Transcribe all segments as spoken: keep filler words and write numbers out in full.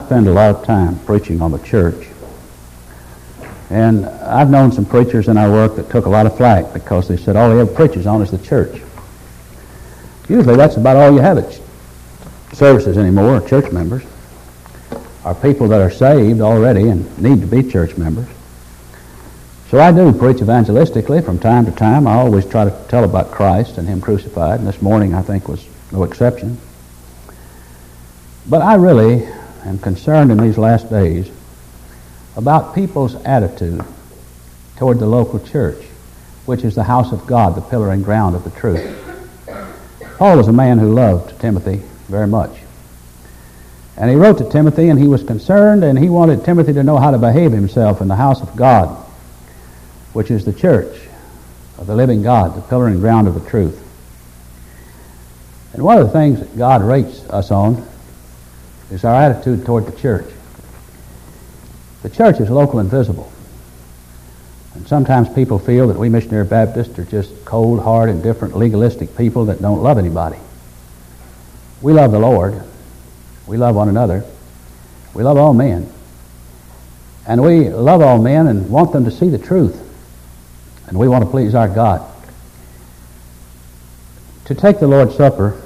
spend a lot of time preaching on the church. And I've known some preachers in our work that took a lot of flack because they said all they ever preaches on is the church. Usually that's about all you have at services anymore, are church members, are people that are saved already and need to be church members. So I do preach evangelistically from time to time. I always try to tell about Christ and Him crucified, and this morning I think was no exception. But I really am concerned in these last days about people's attitude toward the local church, which is the house of God, the pillar and ground of the truth. Paul was a man who loved Timothy very much. And he wrote to Timothy, and he was concerned, and he wanted Timothy to know how to behave himself in the house of God, which is the church of the living God, the pillar and ground of the truth. And one of the things that God rates us on is our attitude toward the church. The church is local and visible. And sometimes people feel that we missionary Baptists are just cold, hard, indifferent, legalistic people that don't love anybody. We love the Lord. We love one another. We love all men. And we love all men and want them to see the truth. And we want to please our God. To take the Lord's Supper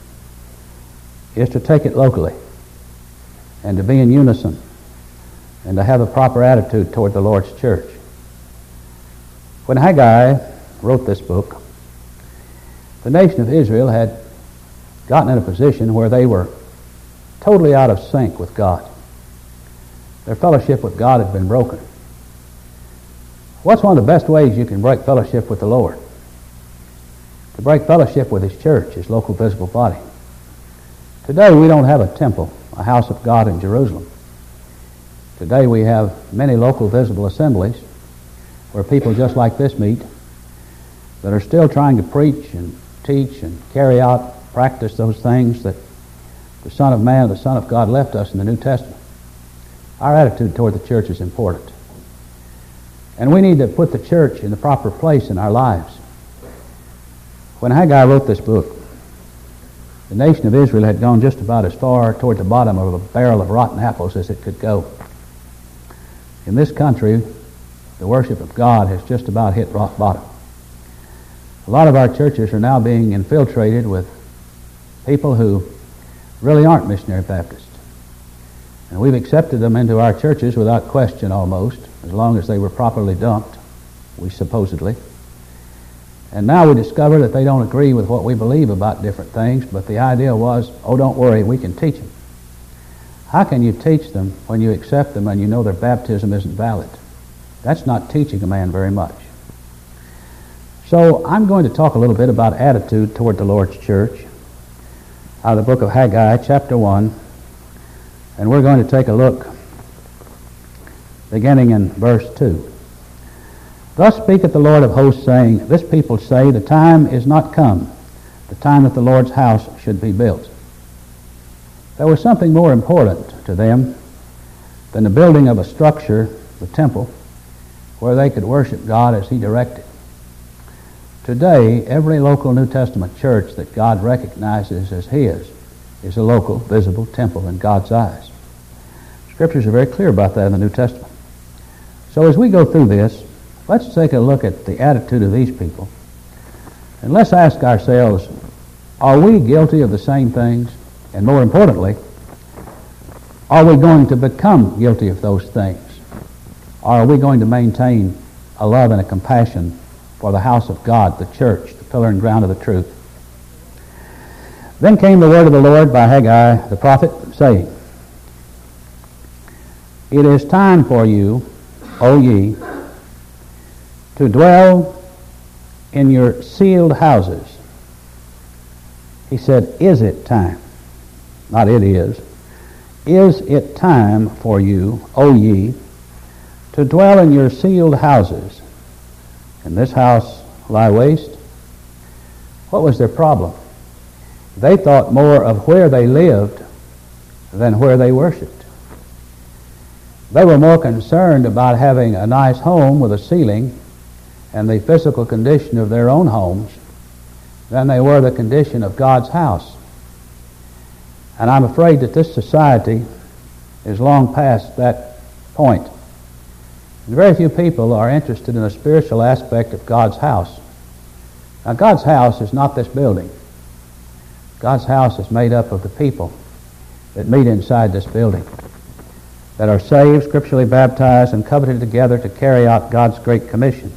is to take it locally and to be in unison and to have a proper attitude toward the Lord's church. When Haggai wrote this book, the nation of Israel had gotten in a position where they were totally out of sync with God. Their fellowship with God had been broken. What's one of the best ways you can break fellowship with the Lord? To break fellowship with His church, His local visible body. Today we don't have a temple, a house of God in Jerusalem. Today we have many local visible assemblies where people just like this meet that are still trying to preach and teach and carry out, practice those things that the Son of Man, the Son of God left us in the New Testament. Our attitude toward the church is important. And we need to put the church in the proper place in our lives. When Haggai wrote this book, the nation of Israel had gone just about as far toward the bottom of a barrel of rotten apples as it could go. In this country, the worship of God has just about hit rock bottom. A lot of our churches are now being infiltrated with people who really aren't missionary Baptists. And we've accepted them into our churches without question almost, as long as they were properly dumped, we supposedly. And now we discover that they don't agree with what we believe about different things, but the idea was, oh, don't worry, we can teach them. How can you teach them when you accept them and you know their baptism isn't valid? That's not teaching a man very much. So I'm going to talk a little bit about attitude toward the Lord's church out of the book of Haggai, chapter one, and we're going to take a look beginning in verse two. Thus speaketh the Lord of hosts, saying, This people say, The time is not come, the time that the Lord's house should be built. There was something more important to them than the building of a structure, the temple, where they could worship God as He directed. Today, every local New Testament church that God recognizes as His is a local, visible temple in God's eyes. Scriptures are very clear about that in the New Testament. So as we go through this, let's take a look at the attitude of these people. And let's ask ourselves, are we guilty of the same things? And more importantly, are we going to become guilty of those things? Or are we going to maintain a love and a compassion for the house of God, the church, the pillar and ground of the truth? Then came the word of the Lord by Haggai the prophet, saying, It is time for you, O ye, to dwell in your sealed houses. He said, is it time? Not it is. Is it time for you, O ye, to dwell in your sealed houses? And this house lie waste? What was their problem? They thought more of where they lived than where they worshiped. They were more concerned about having a nice home with a ceiling and the physical condition of their own homes than they were the condition of God's house. And I'm afraid that this society is long past that point. And very few people are interested in the spiritual aspect of God's house. Now, God's house is not this building. God's house is made up of the people that meet inside this building, that are saved, scripturally baptized, and covenanted together to carry out God's great commission.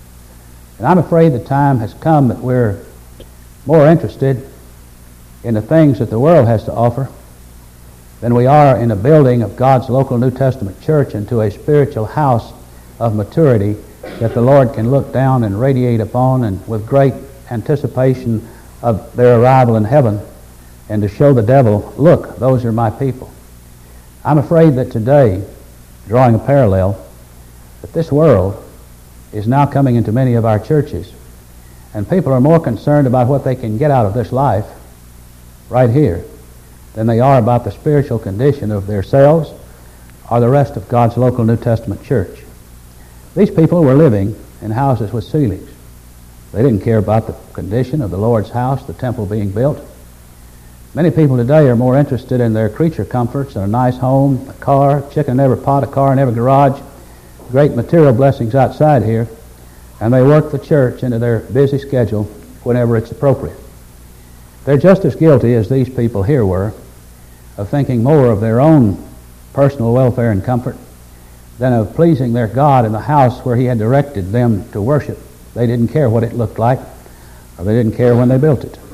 And I'm afraid the time has come that we're more interested in the things that the world has to offer than we are in the building of God's local New Testament church into a spiritual house of maturity that the Lord can look down and radiate upon, and with great anticipation of their arrival in heaven, and to show the devil, look, those are my people. I'm afraid that today, drawing a parallel, that this world is now coming into many of our churches, and people are more concerned about what they can get out of this life right here than they are about the spiritual condition of themselves or the rest of God's local New Testament church. These people were living in houses with ceilings. They didn't care about the condition of the Lord's house, the temple being built. Many people today are more interested in their creature comforts, a nice home, a car, chicken in every pot, a car in every garage, great material blessings outside here, and they work the church into their busy schedule whenever it's appropriate. They're just as guilty as these people here were of thinking more of their own personal welfare and comfort than of pleasing their God in the house where He had directed them to worship. They didn't care what it looked like, or they didn't care when they built it.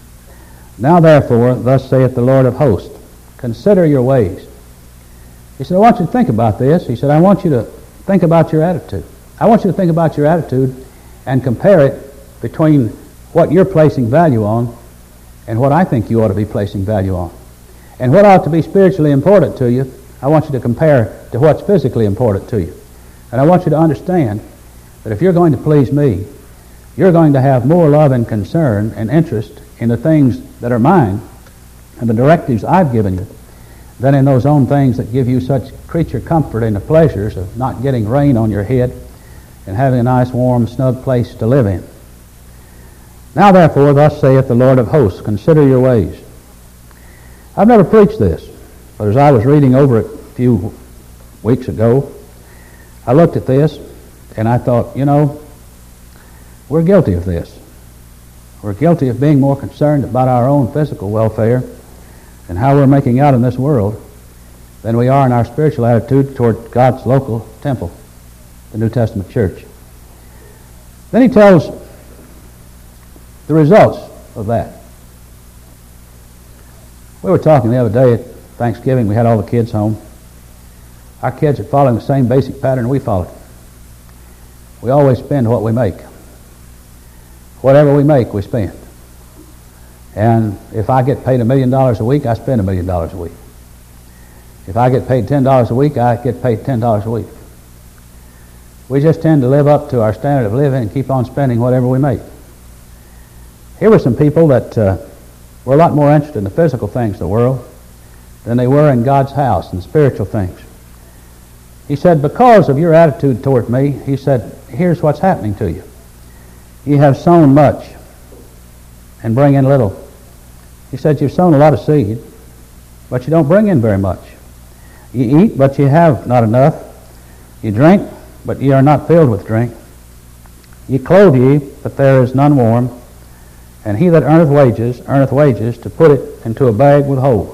Now therefore, thus saith the Lord of hosts, consider your ways. He said, I want you to think about this. He said, I want you to think about your attitude. I want you to think about your attitude and compare it between what you're placing value on and what I think you ought to be placing value on. And what ought to be spiritually important to you, I want you to compare to what's physically important to you. And I want you to understand that if you're going to please me, you're going to have more love and concern and interest in the things that are mine and the directives I've given you than in those own things that give you such creature comfort and the pleasures of not getting rain on your head and having a nice, warm, snug place to live in. Now therefore, thus saith the Lord of hosts, consider your ways. I've never preached this, but as I was reading over it a few weeks ago, I looked at this and I thought, you know, we're guilty of this. We're guilty of being more concerned about our own physical welfare and how we're making out in this world than we are in our spiritual attitude toward God's local temple, the New Testament church. Then he tells the results of that. We were talking the other day at Thanksgiving. We had all the kids home. Our kids are following the same basic pattern we followed. We always spend what we make. Whatever we make, we spend. And if I get paid a million dollars a week, I spend a million dollars a week. If I get paid ten dollars a week, I get paid ten dollars a week. We just tend to live up to our standard of living and keep on spending whatever we make. Here were some people that uh, were a lot more interested in the physical things of the world than they were in God's house and spiritual things. He said, because of your attitude toward me, he said, here's what's happening to you. You have sown much and bring in little. He said, you've sown a lot of seed, but you don't bring in very much. You eat, but you have not enough. You drink, but ye are not filled with drink. Ye clothe ye, but there is none warm. And he that earneth wages, earneth wages to put it into a bag with holes.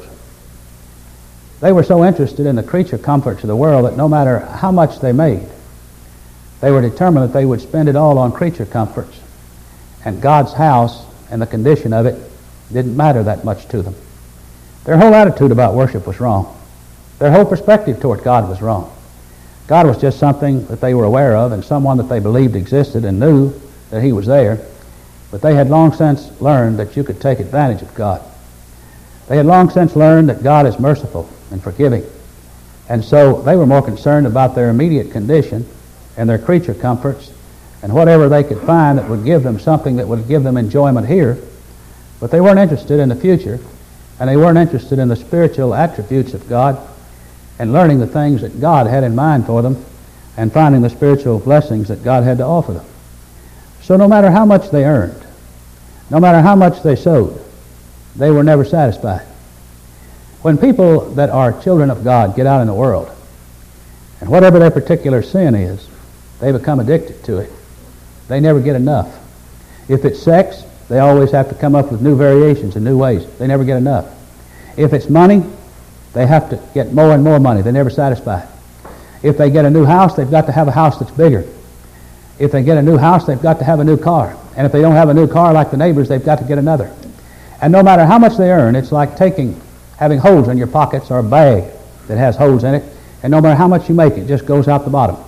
They were so interested in the creature comforts of the world that no matter how much they made, they were determined that they would spend it all on creature comforts. And God's house and the condition of it didn't matter that much to them. Their whole attitude about worship was wrong. Their whole perspective toward God was wrong. God was just something that they were aware of and someone that they believed existed and knew that He was there. But they had long since learned that you could take advantage of God. They had long since learned that God is merciful and forgiving. And so they were more concerned about their immediate condition and their creature comforts and whatever they could find that would give them something that would give them enjoyment here. But they weren't interested in the future, and they weren't interested in the spiritual attributes of God and learning the things that God had in mind for them and finding the spiritual blessings that God had to offer them. So no matter how much they earned, no matter how much they sowed, they were never satisfied. When people that are children of God get out in the world, and whatever their particular sin is, they become addicted to it. They never get enough. If it's sex, they always have to come up with new variations and new ways. They never get enough. If it's money, they have to get more and more money. They're never satisfied. If they get a new house, they've got to have a house that's bigger. If they get a new house, they've got to have a new car. And if they don't have a new car like the neighbors, they've got to get another. And no matter how much they earn, it's like taking, having holes in your pockets or a bag that has holes in it, and no matter how much you make, it just goes out the bottom.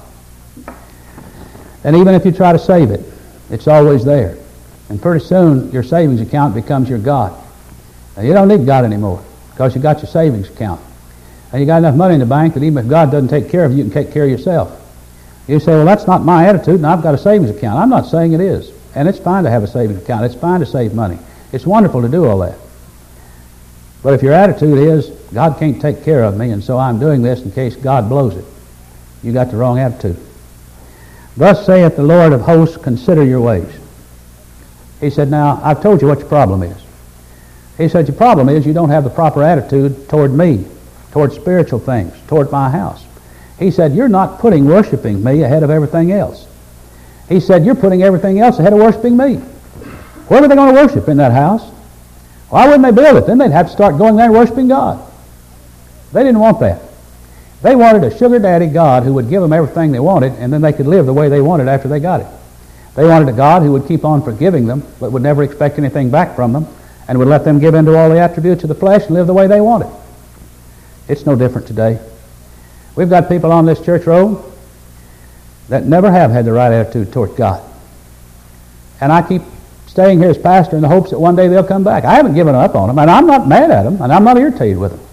And even if you try to save it, it's always there. And pretty soon, your savings account becomes your God. Now, you don't need God anymore because you got your savings account. And you got enough money in the bank that even if God doesn't take care of you, you can take care of yourself. You say, well, that's not my attitude, and I've got a savings account. I'm not saying it is. And it's fine to have a savings account. It's fine to save money. It's wonderful to do all that. But if your attitude is, God can't take care of me, and so I'm doing this in case God blows it, you got the wrong attitude. Thus saith the Lord of hosts, consider your ways. He said, now, I've told you what your problem is. He said, your problem is you don't have the proper attitude toward me, toward spiritual things, toward my house. He said, you're not putting worshiping me ahead of everything else. He said, you're putting everything else ahead of worshiping me. Where are they going to worship in that house? Why wouldn't they build it? Then they'd have to start going there and worshiping God. They didn't want that. They wanted a sugar daddy God who would give them everything they wanted, and then they could live the way they wanted after they got it. They wanted a God who would keep on forgiving them, but would never expect anything back from them, and would let them give in to all the attributes of the flesh and live the way they wanted. It's no different today. We've got people on this church road that never have had the right attitude toward God. And I keep staying here as pastor in the hopes that one day they'll come back. I haven't given up on them, and I'm not mad at them, and I'm not irritated with them.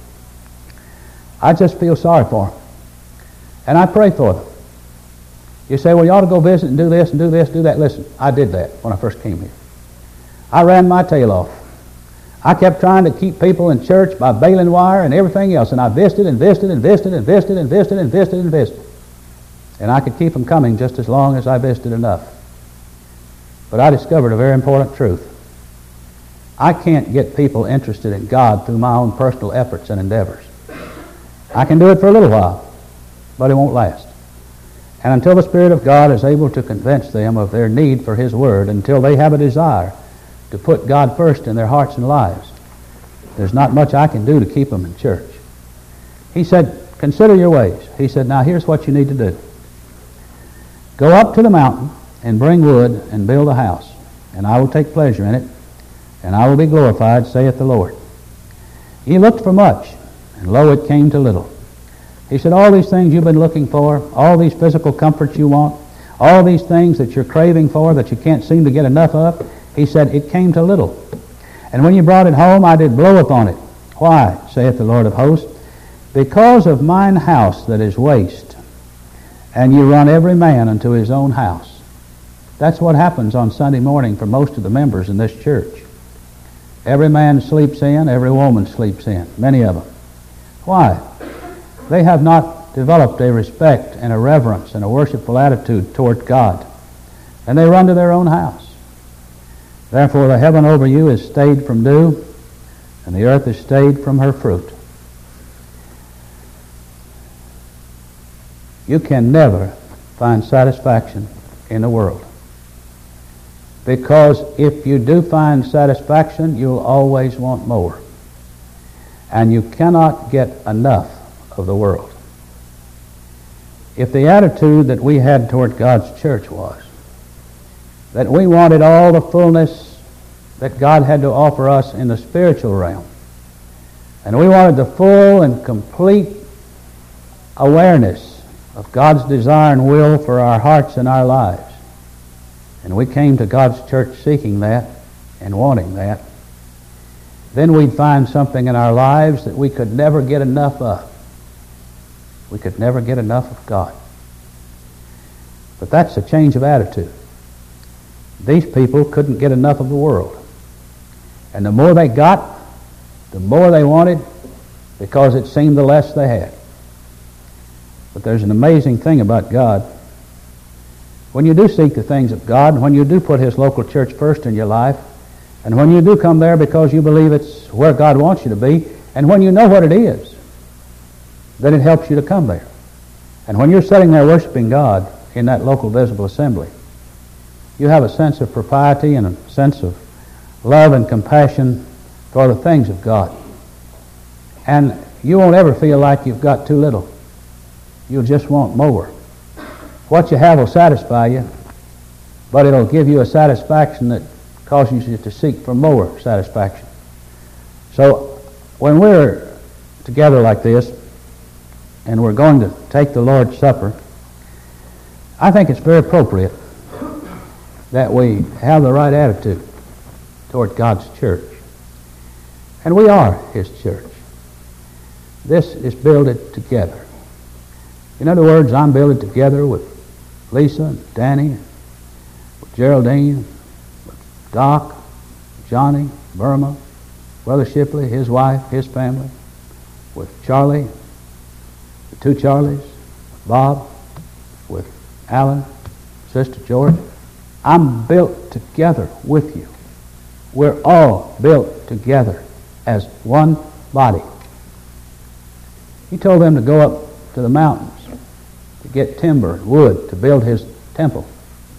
I just feel sorry for them. And I pray for them. You say, well, you ought to go visit and do this and do this, do that. Listen, I did that when I first came here. I ran my tail off. I kept trying to keep people in church by baling wire and everything else, and I visited and visited and visited and visited and visited and visited and visited. And I could keep them coming just as long as I visited enough. But I discovered a very important truth. I can't get people interested in God through my own personal efforts and endeavors. I can do it for a little while, but it won't last. And until the Spirit of God is able to convince them of their need for His Word, until they have a desire to put God first in their hearts and lives, there's not much I can do to keep them in church. He said, consider your ways. He said, now here's what you need to do. Go up to the mountain and bring wood and build a house, and I will take pleasure in it, and I will be glorified, saith the Lord. Ye looked for much, and lo, it came to little. He said, all these things you've been looking for, all these physical comforts you want, all these things that you're craving for that you can't seem to get enough of, he said, it came to little. And when you brought it home, I did blow upon it. Why, saith the Lord of hosts? Because of mine house that is waste, and you run every man unto his own house. That's what happens on Sunday morning for most of the members in this church. Every man sleeps in, every woman sleeps in, many of them. Why? They have not developed a respect and a reverence and a worshipful attitude toward God. And they run to their own house. Therefore the heaven over you is stayed from dew, and the earth is stayed from her fruit. You can never find satisfaction in the world. Because if you do find satisfaction, you'll always want more. And you cannot get enough of the world. If the attitude that we had toward God's church was that we wanted all the fullness that God had to offer us in the spiritual realm, and we wanted the full and complete awareness of God's desire and will for our hearts and our lives, and we came to God's church seeking that and wanting that, then we'd find something in our lives that we could never get enough of. We could never get enough of God. But that's a change of attitude. These people couldn't get enough of the world. And the more they got, the more they wanted, because it seemed the less they had. But there's an amazing thing about God. When you do seek the things of God, when you do put His local church first in your life, and when you do come there because you believe it's where God wants you to be, And when you know what it is, then it helps you to come there. And when you're sitting there worshiping God in that local visible assembly, you have a sense of propriety and a sense of love and compassion for the things of God. And you won't ever feel like you've got too little. You'll just want more. What you have will satisfy you, but it'll give you a satisfaction that causes you to seek for more satisfaction. So when we're together like this, and we're going to take the Lord's Supper, I think it's very appropriate that we have the right attitude toward God's church. And we are His church. This is builded together. In other words, I'm builded together with Lisa and Danny, with Geraldine, with Doc, Johnny, Burma, Brother Shipley, his wife, his family, with Charlie, the two Charlies, Bob, with Alan, Sister George. I'm built together with you. We're all built together as one body. He told them to go up to the mountains to get timber and wood to build His temple.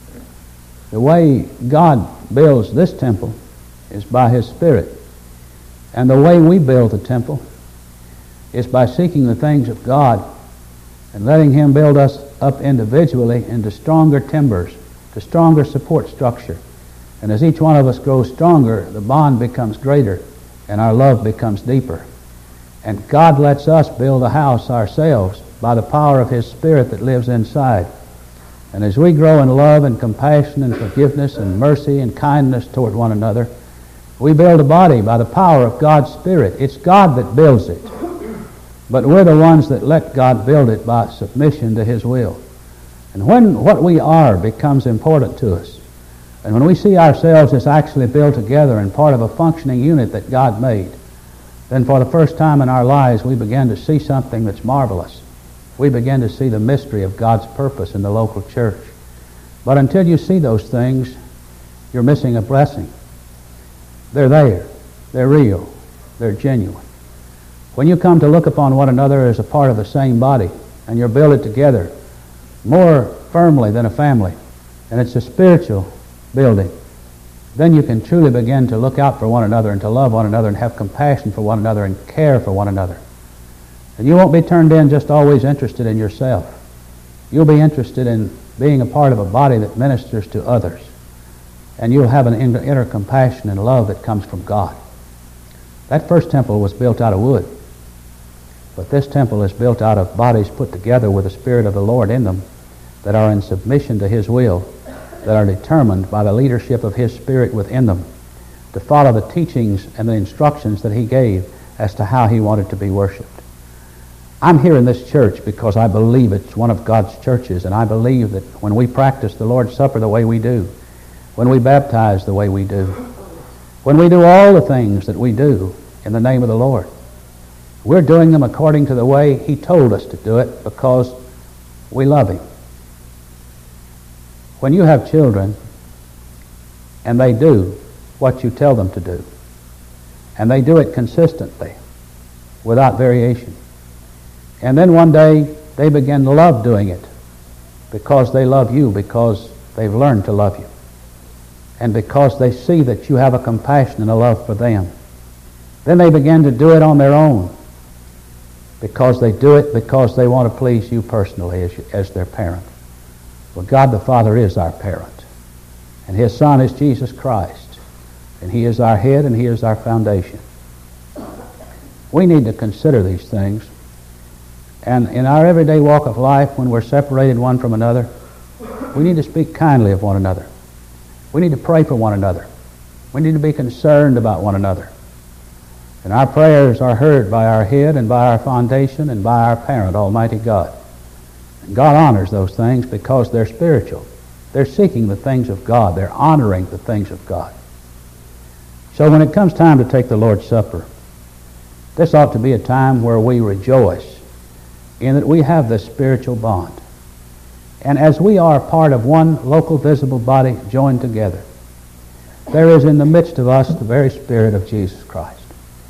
The way God builds this temple is by His Spirit. And the way we build the temple is by seeking the things of God and letting Him build us up individually into stronger timbers, to stronger support structure. And as each one of us grows stronger, the bond becomes greater and our love becomes deeper. And God lets us build a house ourselves by the power of His Spirit that lives inside. And as we grow in love and compassion and forgiveness and mercy and kindness toward one another, we build a body by the power of God's Spirit. It's God that builds it. But we're the ones that let God build it by submission to His will. And when what we are becomes important to us, and when we see ourselves as actually built together and part of a functioning unit that God made, then for the first time in our lives we begin to see something that's marvelous. We begin to see the mystery of God's purpose in the local church. But until you see those things, you're missing a blessing. They're there. They're real. They're genuine. When you come to look upon one another as a part of the same body, and you're builded together more firmly than a family, and it's a spiritual building, then you can truly begin to look out for one another and to love one another and have compassion for one another and care for one another. And you won't be turned in just always interested in yourself. You'll be interested in being a part of a body that ministers to others. And you'll have an inner, inner compassion and love that comes from God. That first temple was built out of wood. But this temple is built out of bodies put together with the Spirit of the Lord in them that are in submission to His will, that are determined by the leadership of His Spirit within them to follow the teachings and the instructions that He gave as to how He wanted to be worshipped. I'm here in this church because I believe it's one of God's churches, and I believe that when we practice the Lord's Supper the way we do, when we baptize the way we do, when we do all the things that we do in the name of the Lord, we're doing them according to the way He told us to do it because we love Him. When you have children and they do what you tell them to do, and they do it consistently without variation, and then one day they begin to love doing it because they love you, because they've learned to love you, and because they see that you have a compassion and a love for them. Then they begin to do it on their own because they do it because they want to please you personally as, you, as their parent. Well, God the Father is our parent, and His Son is Jesus Christ, and He is our head and He is our foundation. We need to consider these things. And in our everyday walk of life, when we're separated one from another, we need to speak kindly of one another. We need to pray for one another. We need to be concerned about one another. And our prayers are heard by our head and by our foundation and by our parent, Almighty God. And God honors those things because they're spiritual. They're seeking the things of God. They're honoring the things of God. So when it comes time to take the Lord's Supper, this ought to be a time where we rejoice in that we have this spiritual bond. And as we are part of one local visible body joined together, there is in the midst of us the very Spirit of Jesus Christ.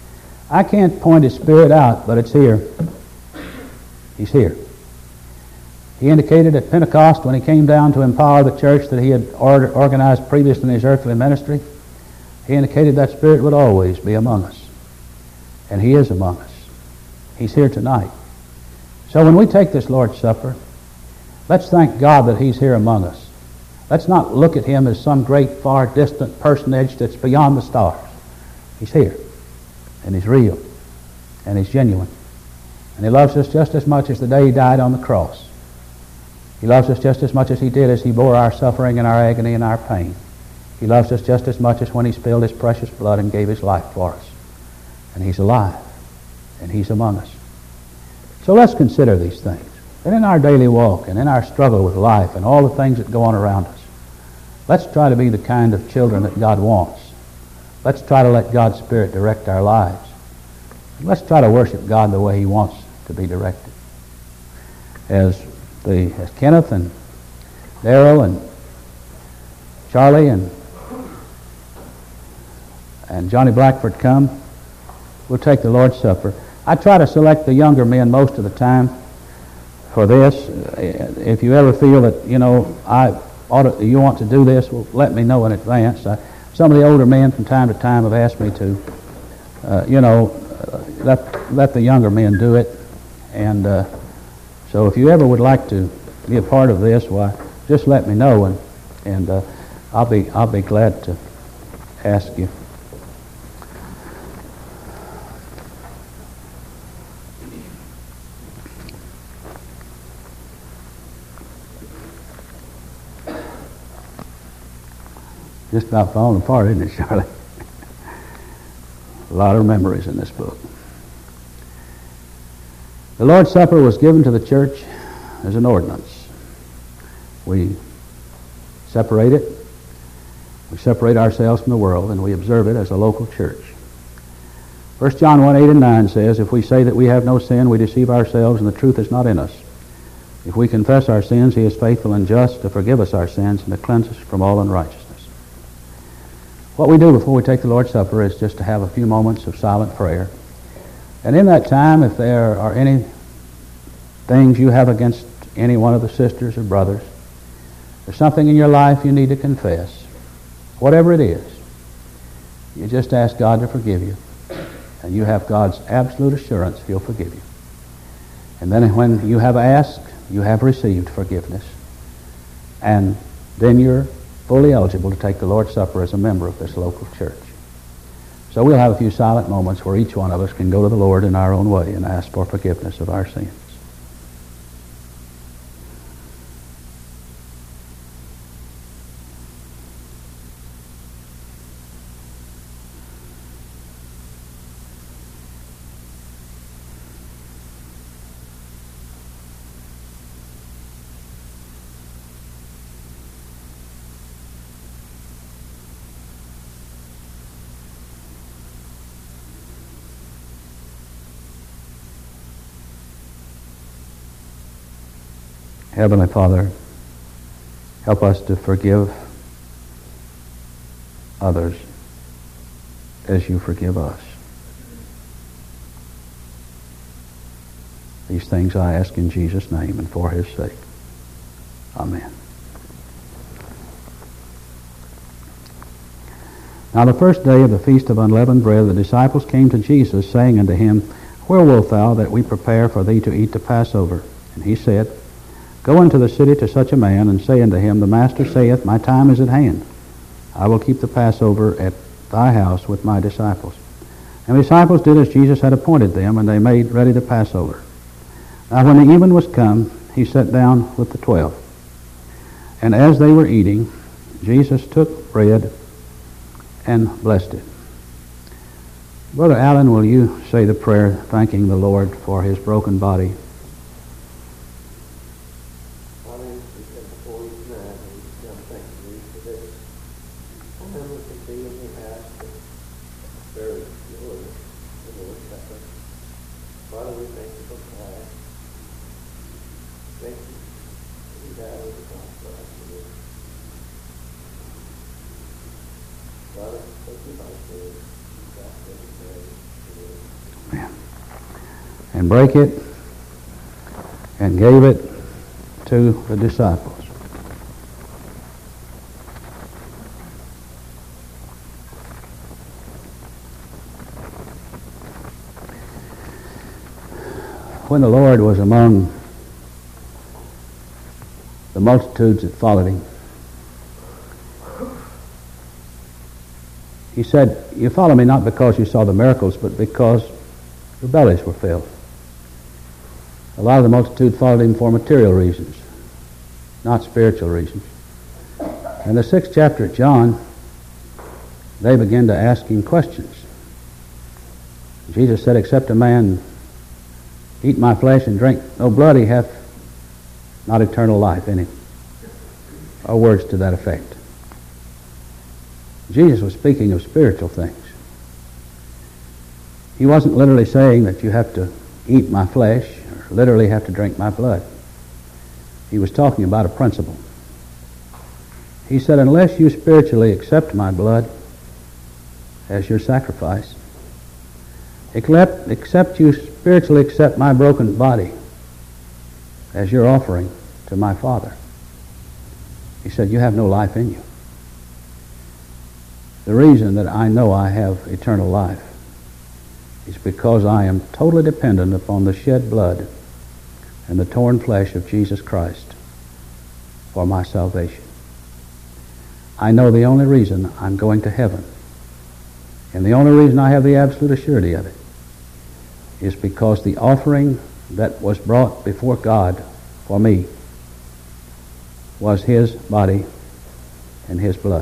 I can't point His Spirit out, but it's here. He's here. He indicated at Pentecost when He came down to empower the church that He had or- organized previous in His earthly ministry, He indicated that Spirit would always be among us. And He is among us. He's here tonight. So when we take this Lord's Supper, let's thank God that He's here among us. Let's not look at Him as some great, far distant personage that's beyond the stars. He's here. And He's real. And He's genuine. And He loves us just as much as the day He died on the cross. He loves us just as much as He did as He bore our suffering and our agony and our pain. He loves us just as much as when He spilled His precious blood and gave His life for us. And He's alive. And He's among us. So let's consider these things. And in our daily walk and in our struggle with life and all the things that go on around us, let's try to be the kind of children that God wants. Let's try to let God's Spirit direct our lives. Let's try to worship God the way He wants to be directed. As the as Kenneth and Darrell and Charlie and and Johnny Blackford come, we'll take the Lord's Supper. I try to select the younger men most of the time for this. If you ever feel that, you know, I ought to, you want to do this, well, let me know in advance. I, some of the older men from time to time have asked me to, uh, you know, uh, let, let the younger men do it. And uh, so if you ever would like to be a part of this, why, just let me know, and, and uh, I'll be, I'll be glad to ask you. Just about falling apart, isn't it, Charlie? A lot of memories in this book. The Lord's Supper was given to the church as an ordinance. We separate it. We separate ourselves from the world, and we observe it as a local church. First John one, eight and nine says, if we say that we have no sin, we deceive ourselves, and the truth is not in us. If we confess our sins, He is faithful and just to forgive us our sins and to cleanse us from all unrighteousness. What we do before we take the Lord's Supper is just to have a few moments of silent prayer. And in that time, if there are any things you have against any one of the sisters or brothers, there's something in your life you need to confess, whatever it is, you just ask God to forgive you. And you have God's absolute assurance He'll forgive you. And then when you have asked, you have received forgiveness. And then you're fully eligible to take the Lord's Supper as a member of this local church. So we'll have a few silent moments where each one of us can go to the Lord in our own way and ask for forgiveness of our sins. Heavenly Father, help us to forgive others as you forgive us. These things I ask in Jesus' name and for His sake. Amen. Now the first day of the Feast of Unleavened Bread, the disciples came to Jesus, saying unto Him, Where wilt thou that we prepare for thee to eat the Passover? And He said, Go into the city to such a man, and say unto him, The Master saith, My time is at hand. I will keep the Passover at thy house with my disciples. And the disciples did as Jesus had appointed them, and they made ready the Passover. Now when the even was come, He sat down with the twelve. And as they were eating, Jesus took bread and blessed it. Brother Allen, will you say the prayer thanking the Lord for His broken body? and brake it and gave it to the disciples. When the Lord was among the multitudes that followed him, he said, "You follow me not because you saw the miracles, but because your bellies were filled." A lot of the multitude followed him for material reasons, not spiritual reasons. In the sixth chapter of John, they began to ask him questions. Jesus said, "Except a man eat my flesh and drink no blood, he hath not eternal life in him," or words to that effect. Jesus was speaking of spiritual things. He wasn't literally saying that you have to eat my flesh or literally have to drink my blood. He was talking about a principle. He said, "Unless you spiritually accept my blood as your sacrifice, except, except you spiritually accept my broken body as your offering to my Father," he said, "you have no life in you." The reason that I know I have eternal life is because I am totally dependent upon the shed blood and the torn flesh of Jesus Christ for my salvation. I know the only reason I'm going to heaven, and the only reason I have the absolute surety of it, is because the offering that was brought before God for me was his body and his blood.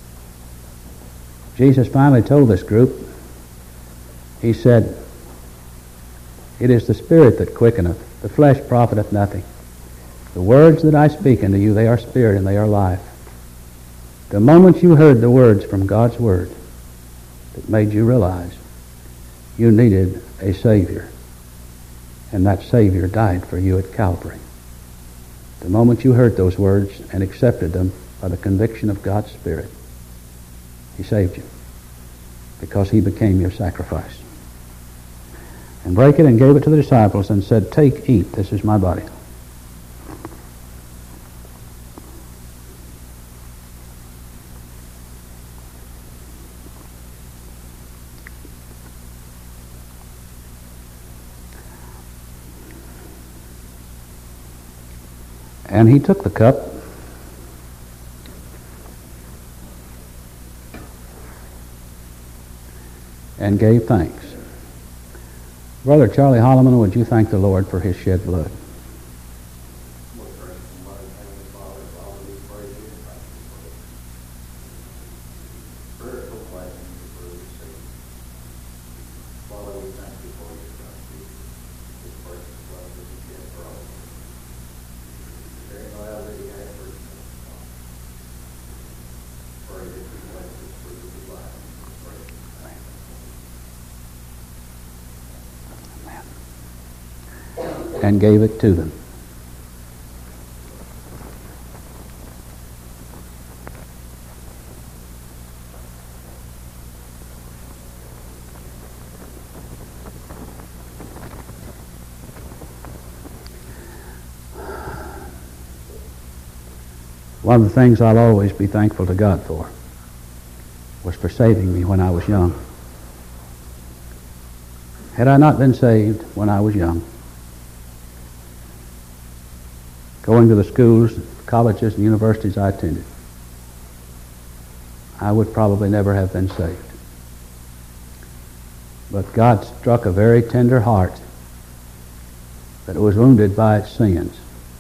Jesus finally told this group, he said, "It is the Spirit that quickeneth, the flesh profiteth nothing. The words that I speak unto you, they are spirit and they are life." The moment you heard the words from God's Word that made you realize you needed a Savior, and that Savior died for you at Calvary. The moment you heard those words and accepted them by the conviction of God's Spirit, he saved you because he became your sacrifice. And brake it and gave it to the disciples and said, "Take, eat, this is my body." And he took the cup and gave thanks. Brother Charlie Holloman, would you thank the Lord for his shed blood? And gave it to them. One of the things I'll always be thankful to God for was for saving me when I was young. Had I not been saved when I was young, going to the schools, colleges, and universities I attended, I would probably never have been saved. But God struck a very tender heart that was wounded by its sins.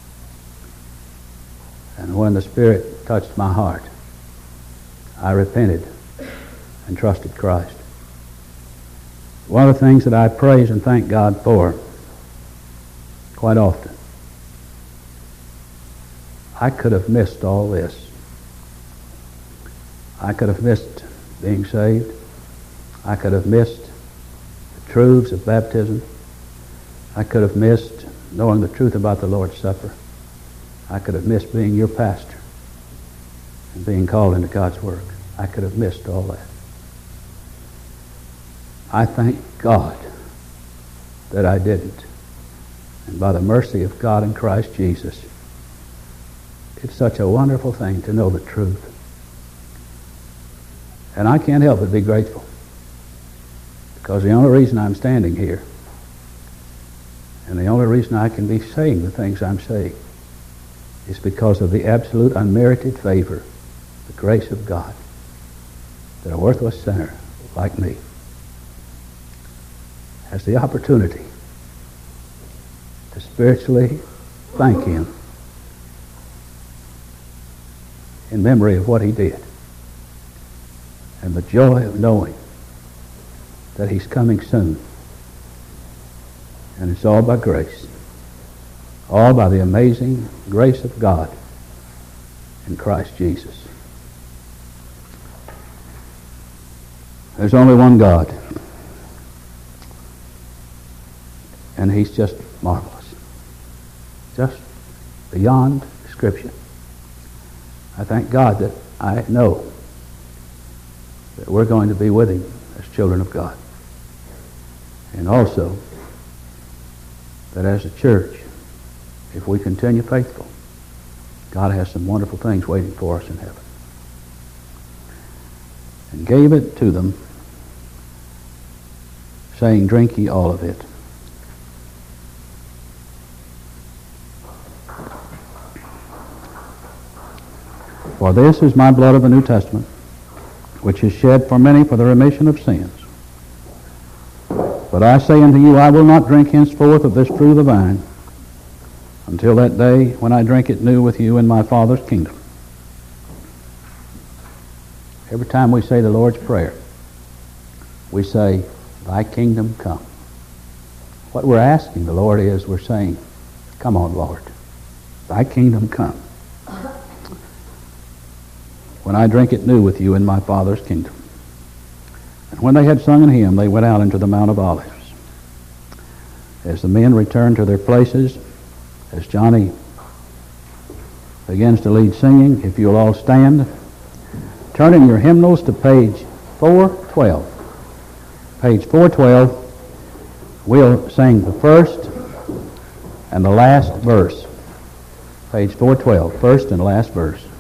And when the Spirit touched my heart, I repented and trusted Christ. One of the things that I praise and thank God for quite often, I could have missed all this. I could have missed being saved. I could have missed the truths of baptism. I could have missed knowing the truth about the Lord's Supper. I could have missed being your pastor and being called into God's work. I could have missed all that. I thank God that I didn't. And by the mercy of God in Christ Jesus, it's such a wonderful thing to know the truth. And I can't help but be grateful, because the only reason I'm standing here and the only reason I can be saying the things I'm saying is because of the absolute unmerited favor, the grace of God, that a worthless sinner like me has the opportunity to spiritually thank Him in memory of what He did, and the joy of knowing that He's coming soon. And it's all by grace, all by the amazing grace of God in Christ Jesus. There's only one God, and He's just marvelous, just beyond description. I thank God that I know that we're going to be with Him as children of God, and also that as a church, if we continue faithful, God has some wonderful things waiting for us in heaven. And gave it to them, saying, "Drink ye all of it." For this is my blood of the New Testament, which is shed for many for the remission of sins. But I say unto you, I will not drink henceforth of this fruit of the vine, until that day when I drink it new with you in my Father's kingdom. Every time we say the Lord's Prayer, we say, "Thy kingdom come." What we're asking the Lord is, we're saying, "Come on, Lord, thy kingdom come, when I drink it new with you in my Father's kingdom." And when they had sung an hymn, they went out into the Mount of Olives. As the men returned to their places, as Johnny begins to lead singing, if you'll all stand, turn in your hymnals to page four twelve. Page four twelve, we'll sing the first and the last verse. Page four twelve, first and last verse.